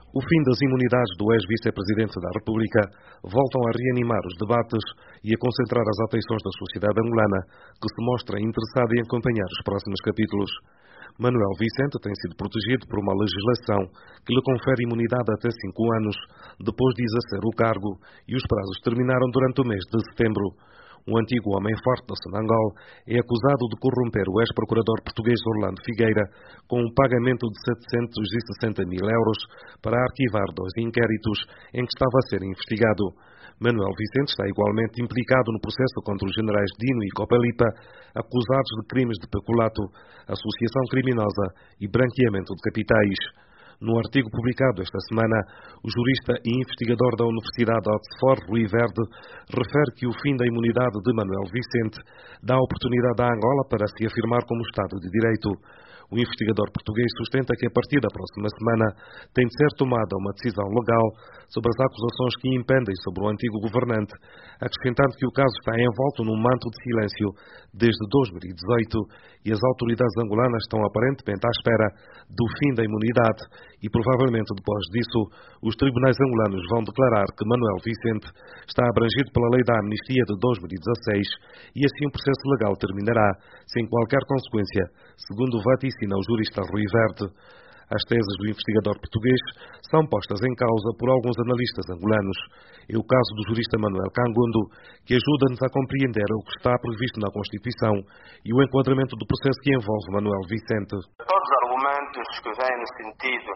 O fim das imunidades do ex-vice-presidente da República voltam a reanimar os debates e a concentrar as atenções da sociedade angolana, que se mostra interessada em acompanhar os próximos capítulos. Manuel Vicente tem sido protegido por uma legislação que lhe confere imunidade até 5 anos, depois de exercer o cargo, e os prazos terminaram durante o mês de setembro. Um antigo homem forte da Sonangol é acusado de corromper o ex-procurador português Orlando Figueira com um pagamento de 760 mil euros para arquivar 2 inquéritos em que estava a ser investigado. Manuel Vicente está igualmente implicado no processo contra os generais Dino e Copelipa, acusados de crimes de peculato, associação criminosa e branqueamento de capitais. No artigo publicado esta semana, o jurista e investigador da Universidade de Oxford, Rui Verde, refere que o fim da imunidade de Manuel Vicente dá oportunidade à Angola para se afirmar como Estado de Direito. O investigador português sustenta que a partir da próxima semana tem de ser tomada uma decisão legal sobre as acusações que impendem sobre o antigo governante, acrescentando que o caso está envolto num manto de silêncio desde 2018 e as autoridades angolanas estão aparentemente à espera do fim da imunidade e provavelmente depois disso os tribunais angolanos vão declarar que Manuel Vicente está abrangido pela lei da amnistia de 2016 e assim o processo legal terminará sem qualquer consequência, segundo vaticina o jurista Rui Verde. As teses do investigador português são postas em causa por alguns analistas angolanos. É o caso do jurista Manuel Cangundo, que ajuda-nos a compreender o que está previsto na Constituição e o enquadramento do processo que envolve Manuel Vicente. Todos os argumentos que vêm no sentido,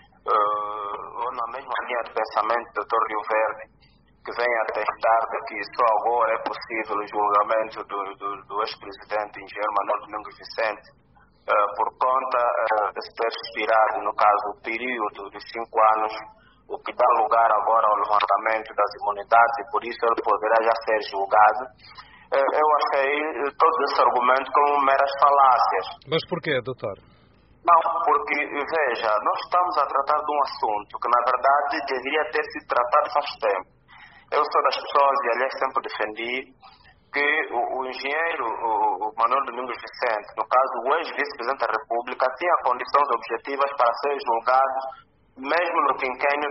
ou na mesma linha de pensamento do Dr. Rio Verde, que vem atestar de que só agora é possível o julgamento do ex-presidente engenheiro Manuel Domingos Vicente, por conta de se ter expirado, no caso, o período de 5 anos, o que dá lugar agora ao levantamento das imunidades e por isso ele poderá já ser julgado. Eu achei todos esses argumentos como meras falácias. Mas porquê, doutor? Não, porque, veja, nós estamos a tratar de um assunto que, na verdade, deveria ter sido tratado faz tempo. Eu sou das pessoas, e aliás sempre defendi, que o engenheiro o Manuel Domingos Vicente, no caso o ex-vice-presidente da República, tinha condições objetivas para ser julgado mesmo no quinquênio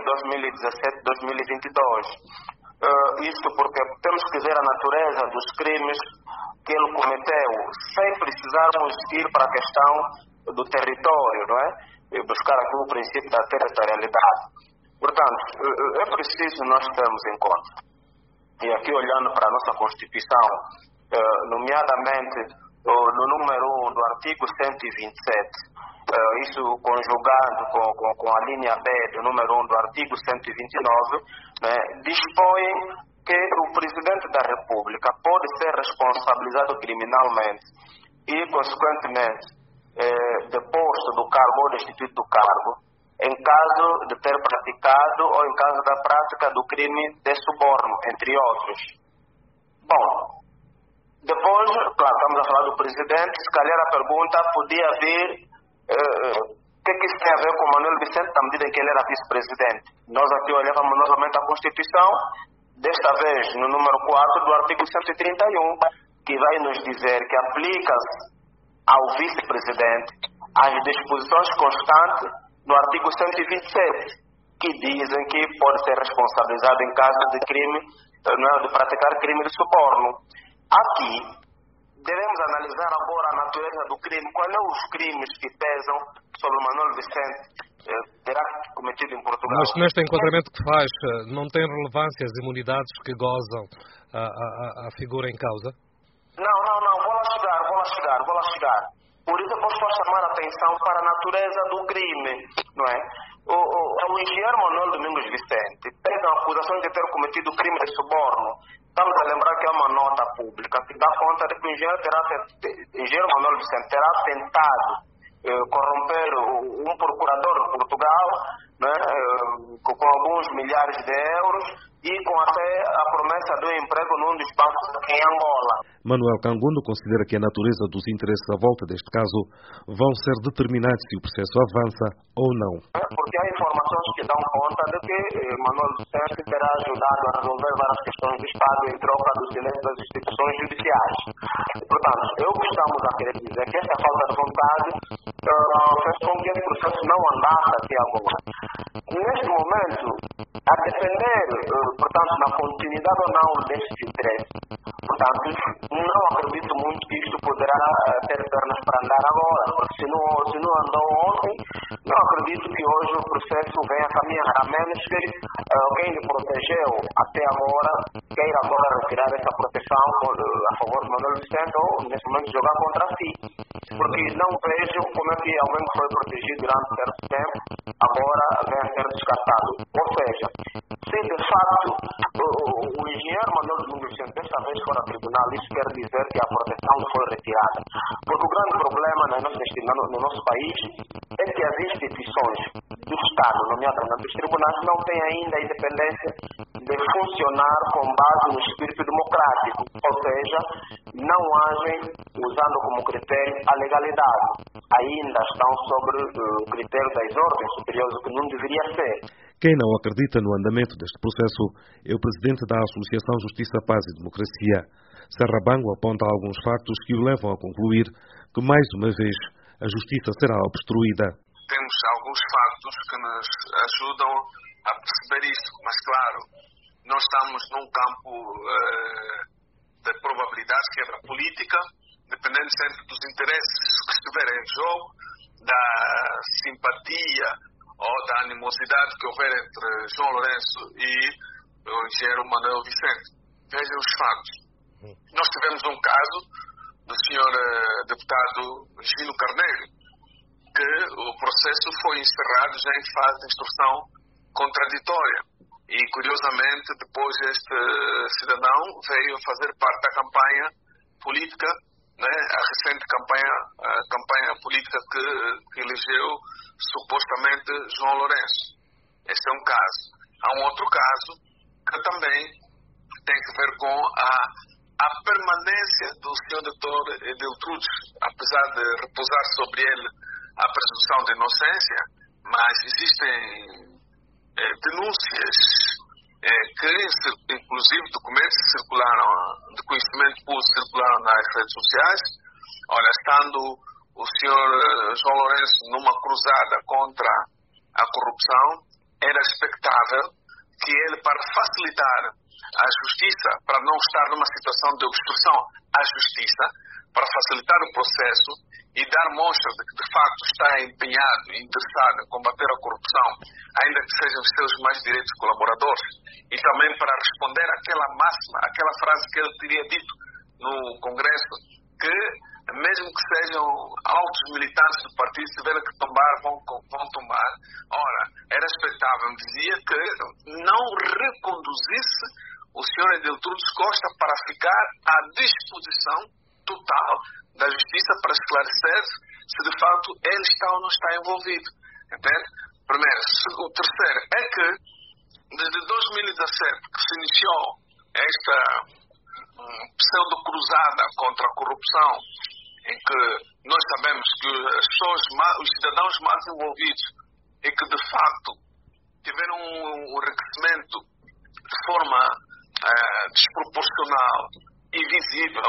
2017-2022. Isto porque temos que ver a natureza dos crimes que ele cometeu, sem precisarmos ir para a questão do território, não é? E buscar aqui o princípio da territorialidade. Portanto, é preciso nós termos em conta. E aqui olhando para a nossa Constituição, nomeadamente no número 1 do artigo 127, isso conjugado com a linha B do número 1 do artigo 129, né, dispõe que o Presidente da República pode ser responsabilizado criminalmente e, consequentemente, deposto do cargo ou destituído do cargo, em caso de ter praticado ou em caso da prática do crime de suborno, entre outros. Bom, depois, claro, estamos a falar do presidente, se calhar a pergunta podia vir o que isso tem a ver com Manuel Vicente na medida em que ele era vice-presidente. Nós aqui olhávamos novamente a Constituição, desta vez no número 4 do artigo 131, que vai nos dizer que aplica-se ao vice-presidente as disposições constantes no artigo 127, que dizem que pode ser responsabilizado em caso de crime, de praticar crime de suborno. Aqui, devemos analisar agora a natureza do crime, quais são os crimes que pesam sobre o Manuel Vicente terá cometido em Portugal. Mas neste enquadramento que faz, não tem relevância as imunidades que gozam a figura em causa? Não, vou lá chegar. Por isso eu posso chamar a atenção para a natureza do crime, não é? O engenheiro Manuel Domingos Vicente pega a acusação de ter cometido crime de suborno. Estamos a lembrar que é uma nota pública que dá conta de que o engenheiro Manuel Vicente terá tentado corromper um procurador de Portugal, né, com alguns milhares de euros e com até a promessa de um emprego num dos bancos aqui em Angola. Manuel Cangundo considera que a natureza dos interesses à volta deste caso vão ser determinantes se o processo avança ou não. Porque há informações que dão conta de que Manuel Vicente terá ajudado a resolver várias questões do Estado em troca do silêncio das instituições judiciais. Portanto, o que estamos a querer dizer é que esta falta de vontade fez com que esse processo não andasse aqui agora. Neste a depender, portanto, na continuidade ou não deste interesse. Portanto, não acredito muito que isto poderá ter pernas para andar agora, porque se não andou ontem, não acredito que hoje o processo venha a caminhar, a menos que quem lhe protegeu até agora queira agora retirar essa proteção a favor de Manuel Vicente ou, nesse momento, jogar contra si. Porque não vejo como é que alguém que foi protegido durante certo tempo agora vem a ser descartado. Ou seja, se de facto o engenheiro Manuel Vicente desta vez for a tribunal, isso quer dizer que a proteção foi retirada. Porque o grande problema no nosso país é que as instituições do Estado, nomeadamente os tribunais, não têm ainda a independência de funcionar com base no espírito democrático, ou seja, não agem usando como critério a legalidade. Ainda estão sobre o critério das ordens superiores, o que não deveria ser. Quem não acredita no andamento deste processo é o presidente da Associação Justiça, Paz e Democracia. Sarrabango aponta alguns factos que o levam a concluir que, mais uma vez, a justiça será obstruída. Temos alguns factos que nos ajudam a perceber isso, mas claro, nós estamos num campo de probabilidades que é da política, dependendo sempre dos interesses que estiverem em jogo, da simpatia ou da animosidade que houver entre João Lourenço e o engenheiro Manuel Vicente. Vejam os factos. Nós tivemos um caso do senhor deputado Gino Carneiro, que o processo foi encerrado já em fase de instrução contraditória. E, curiosamente, depois este cidadão veio fazer parte da campanha política, né, a recente campanha política que elegeu supostamente João Lourenço. Este é um caso. Há um outro caso que também tem que ver com a permanência do Sr. Dr. Edeltrudes, apesar de repousar sobre ele a presunção de inocência, mas existem denúncias que, inclusive, documentos circularam, de conhecimento público circularam nas redes sociais. Olha, estando o Sr. João Lourenço numa cruzada contra a corrupção, era expectável que ele, para facilitar a justiça, para não estar numa situação de obstrução à justiça, para facilitar o processo e dar mostra de que, de facto, está empenhado e interessado em combater a corrupção, ainda que sejam os seus mais direitos colaboradores, e também para responder àquela máxima, àquela frase que ele teria dito no Congresso, que, mesmo que sejam altos militantes do partido, se tiverem que tombar, vão tombar. Ora, era expectável, dizia, que não reconduzisse o Sr. Edeltrudes Costa para ficar à disposição total da justiça para esclarecer se de facto ele está ou não está envolvido. Entende? Primeiro. O terceiro é que desde 2017 que se iniciou esta pseudo-cruzada contra a corrupção, em que nós sabemos que os cidadãos mais envolvidos e que de facto tiveram um enriquecimento de forma desproporcional e visível,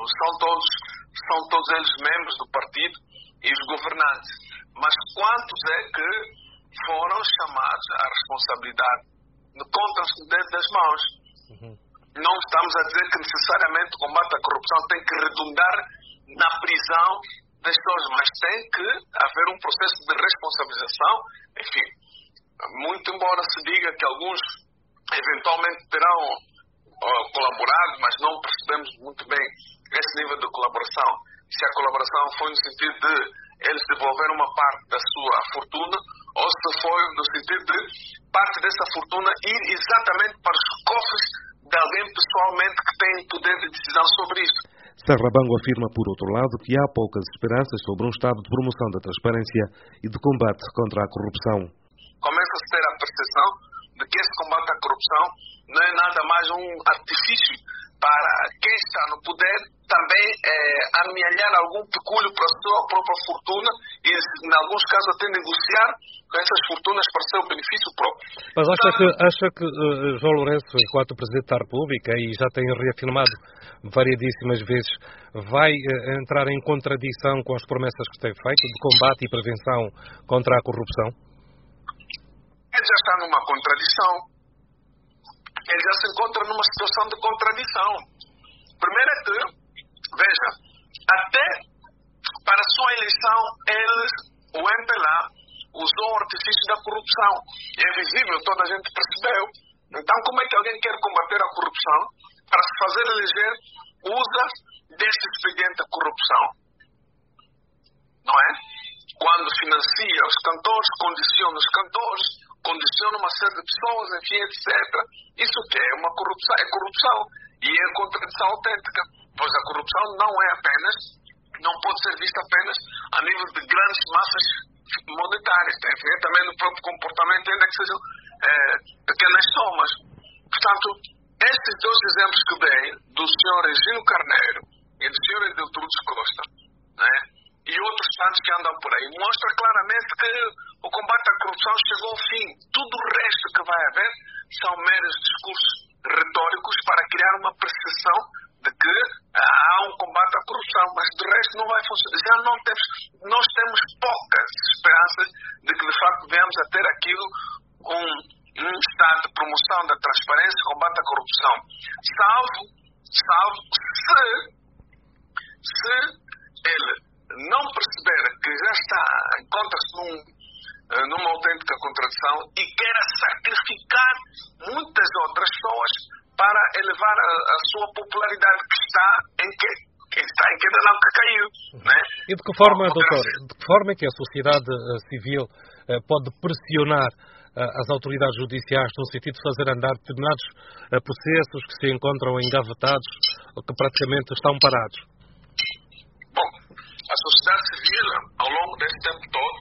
são todos eles membros do partido e os governantes. Mas quantos é que foram chamados à responsabilidade? Contam-se no dedo das mãos. Não estamos a dizer que necessariamente o combate à corrupção tem que redundar na prisão das pessoas, mas tem que haver um processo de responsabilização. Enfim, muito embora se diga que alguns eventualmente terão colaborado, mas não percebemos muito bem esse nível de colaboração. Se a colaboração foi no sentido de eles devolverem uma parte da sua fortuna, ou se foi no sentido de parte dessa fortuna ir exatamente para os cofres de alguém pessoalmente que tem poder de decisão sobre isso. Sarrabango afirma, por outro lado, que há poucas esperanças sobre um estado de promoção da transparência e de combate contra a corrupção. Começa-se a ter a percepção de que esse combate à corrupção não é nada mais um artifício para quem está no poder também amealhar algum pecúlio para a sua própria fortuna e, em alguns casos, até negociar com essas fortunas para o seu benefício próprio. Mas acha que João Lourenço, enquanto Presidente da República, e já tem reafirmado variedíssimas vezes, vai entrar em contradição com as promessas que tem feito de combate e prevenção contra a corrupção? Ele já está numa contradição, ele já se encontra numa situação de contradição. Primeiro é que, veja, até para a sua eleição, o MPLA usou o artifício da corrupção. É visível, toda a gente percebeu. Então, como é que alguém quer combater a corrupção? Para se fazer eleger, usa deste expediente de corrupção. Não é? Quando financia os cantores, condiciona os cantores, condiciona uma série de pessoas, enfim, etc. Isso que é uma corrupção? É corrupção. E é contradição autêntica. Pois a corrupção não pode ser vista apenas a nível de grandes massas monetárias. Tem que ver também no próprio comportamento, ainda que sejam pequenas somas. Portanto, estes dois exemplos que dei, do Sr. Egino Carneiro e do Sr. Edeltrudes Costa, né, e outros tantos que andam por aí, mostra claramente que o combate à corrupção chegou ao fim. Tudo o resto que vai haver são meros discursos retóricos para criar uma percepção de que há um combate à corrupção, mas de resto não vai funcionar. Nós temos poucas esperanças de que de facto venhamos a ter aquilo um estado de promoção da transparência e combate à corrupção, salvo se ele não perceber que já encontra-se numa autêntica contradição e queira sacrificar muitas outras pessoas para elevar a sua popularidade que está em queda, não, que caiu. Né? E de que forma, doutor, de que forma é que a sociedade civil pode pressionar as autoridades judiciais no sentido de fazer andar determinados processos que se encontram engavetados ou que praticamente estão parados? Bom, a sociedade civil, ao longo desse tempo todo,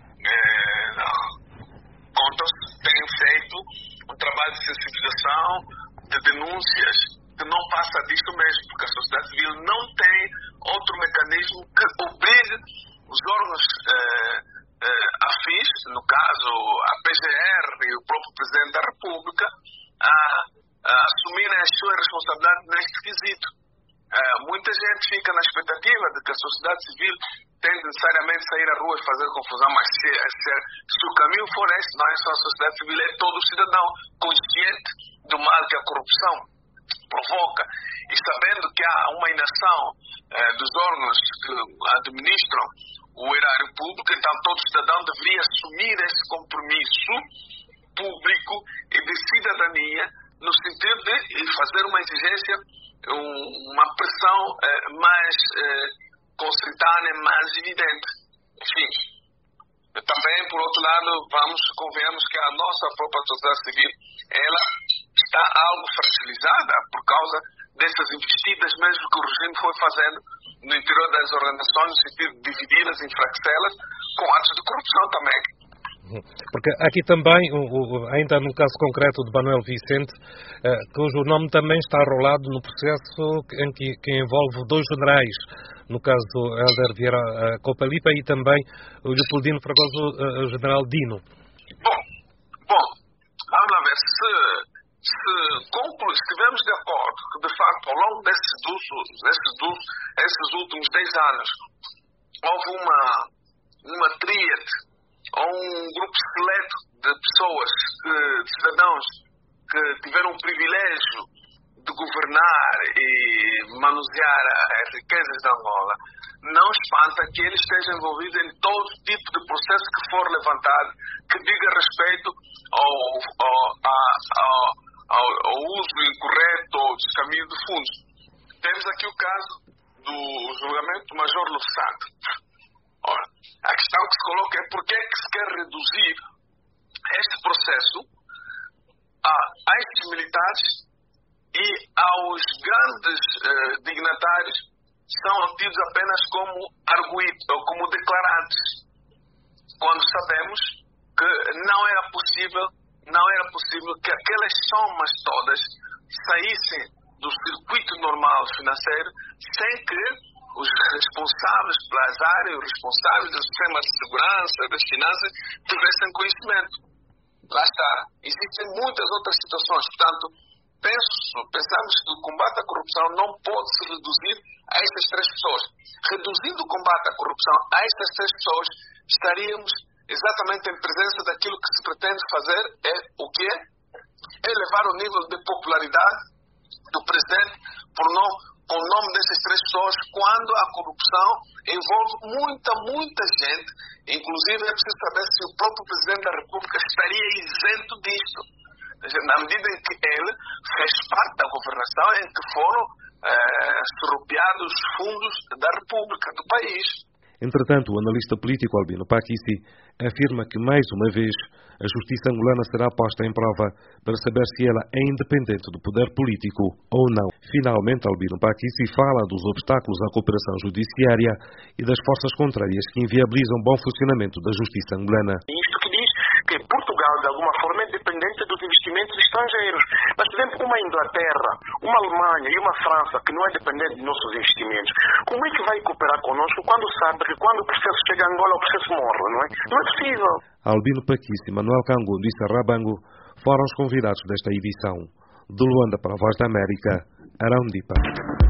tem feito um trabalho de sensibilização, de denúncias, que não passa disso mesmo, porque a sociedade civil não tem outro mecanismo que obrigue os órgãos afins, no caso a PGR e o próprio Presidente da República, a assumirem as suas responsabilidades neste quesito. Muita gente fica na expectativa de que a sociedade civil tem de necessariamente sair à rua e fazer confusão, mas se o caminho for este, não é só a sociedade civil, é todo o cidadão consciente do mal que a corrupção provoca e sabendo que há uma inação dos órgãos que administram o erário público, então todo cidadão deveria assumir esse compromisso público e de cidadania no sentido de fazer uma exigência, uma pressão mais consentânea, mais evidente. Enfim, também, por outro lado, convenhamos que a nossa própria sociedade civil, ela está algo fragilizada por causa dessas investidas mesmo que o regime foi fazendo no interior das organizações, no sentido de dividi-las, enfraquecê-las, com atos de corrupção também. Porque aqui também, ainda no caso concreto de Manuel Vicente, cujo nome também está arrolado no processo que envolve dois generais, no caso Hélder Vieira Copalipa e também o Leopoldino Fragoso, general Dino. Bom, vamos lá ver, se estivermos de acordo que de facto ao longo esses últimos 10 anos houve uma tríade ou um grupo seleto de pessoas, de cidadãos que tiveram o privilégio de governar e manusear as riquezas da Angola, não espanta que ele esteja envolvido em todo tipo de processo que for levantado, que diga respeito ao uso incorreto ou descaminho de fundos. Temos aqui o caso do julgamento do Major Lussato. Ora, a questão que se coloca é por que se quer reduzir este processo a estes militares e aos grandes dignatários são tidos apenas como arguidos ou como declarantes, quando sabemos que não era possível que aquelas somas todas saíssem do circuito normal financeiro sem que os responsáveis pelas áreas, os responsáveis do sistema de segurança, das finanças, tivessem conhecimento. Lá está. Existem muitas outras situações. Portanto, pensamos que o combate à corrupção não pode se reduzir a estas três pessoas. Reduzindo o combate à corrupção a estas três pessoas, estaríamos exatamente em presença daquilo que se pretende fazer, é o quê? elevar o nível de popularidade do presidente com o nome dessas três pessoas, quando a corrupção envolve muita gente. Inclusive é preciso saber se o próprio presidente da República estaria isento disto, na medida em que ele fez parte da governação em que foram surrupiados os fundos da República, do país. Entretanto, o analista político Albino Pakissi afirma que, mais uma vez, a justiça angolana será posta em prova para saber se ela é independente do poder político ou não. Finalmente, Albino Pakissi fala dos obstáculos à cooperação judiciária e das forças contrárias que inviabilizam o bom funcionamento da justiça angolana. Isto que diz que Portugal, de alguma forma, é dependente dos investimentos estrangeiros. Mas, por exemplo, uma Inglaterra, uma Alemanha e uma França, que não é dependente dos nossos investimentos, como é que vai cooperar conosco quando sabe que quando o processo chega a Angola, o processo morre, não é? Não é possível. Albino Pakissi, Manuel Cangundo e Sarrabango foram os convidados desta edição. De Luanda para a Voz da América, Arão Dipa.